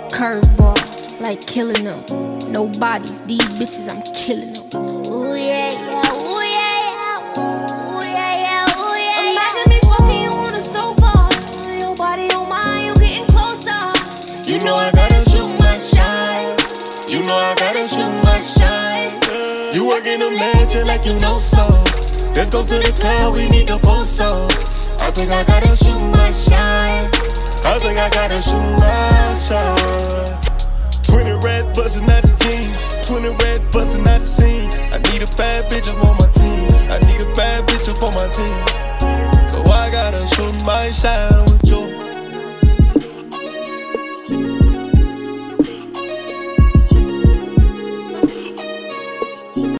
Curveball, like killing them. No bodies, these bitches, I'm killing them. Ooh yeah, yeah, ooh yeah, yeah, ooh yeah, yeah, ooh yeah. Imagine me fucking you on the sofa, your body on mine, you getting closer. You know I gotta shoot my shot. You know I gotta shoot my shot. You work in a mansion like you know so. Let's go to the club, we need to post up. I think I gotta shoot my shot. I think I gotta shoot my shot. 20 red bustin' out the jeans, 20 red bustin' out the scene. I need a bad bitch up on my team. I need a bad bitch up on my team. So I gotta shoot my shot.